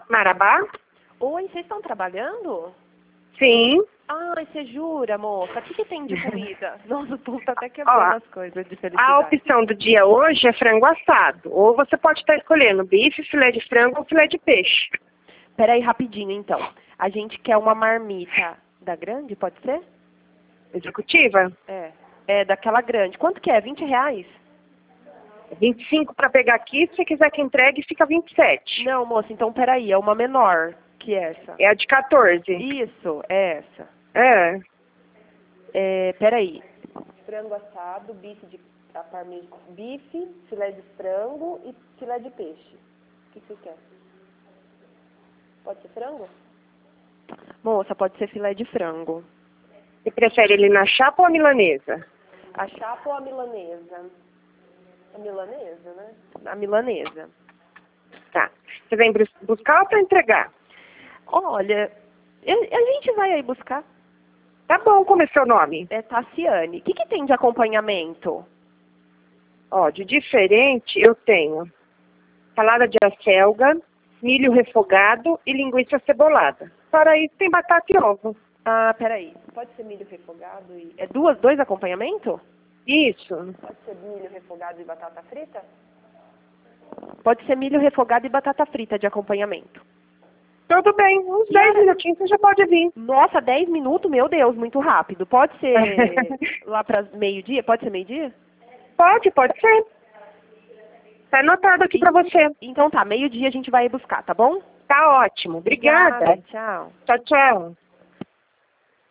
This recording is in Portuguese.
Marabá? Oi, vocês estão trabalhando? Sim. Ai, você jura, moça? O que tem de comida? Nossa, o povo tá até quebrando as coisas de felicidade. A opção do dia hoje é frango assado. Ou você pode estar escolhendo bife, filé de frango ou filé de peixe. Peraí, rapidinho, então. A gente quer uma marmita da grande, pode ser? Executiva? É daquela grande. Quanto que é? R$20? 25 para pegar aqui. Se você quiser que entregue, fica 27. Não, moça, então peraí. É uma menor que essa. É a de 14. Isso, é essa. Peraí. Frango assado, bife, filé de frango e filé de peixe. O que você quer? Pode ser frango? Moça, pode ser filé de frango. Você prefere ele na chapa ou a milanesa? A chapa ou a milanesa? A milanesa, né? A milanesa. Tá. Você vem buscar ou para entregar? Olha, a gente vai aí buscar. Tá bom, como é seu nome? É Tassiane. O que tem de acompanhamento? Ó, de diferente eu tenho salada de acelga, milho refogado e linguiça cebolada. Para isso tem batata e ovo. Ah, peraí. Pode ser milho refogado e... É dois acompanhamentos? Isso. Pode ser milho refogado e batata frita? Pode ser milho refogado e batata frita de acompanhamento. Tudo bem, uns 10 minutinhos você já pode vir. Nossa, 10 minutos? Meu Deus, muito rápido. Pode ser lá para meio-dia? Pode ser meio-dia? Pode ser. Tá anotado aqui para você. Então tá, meio-dia a gente vai buscar, tá bom? Tá ótimo. Obrigada. Tchau. Tchau, tchau.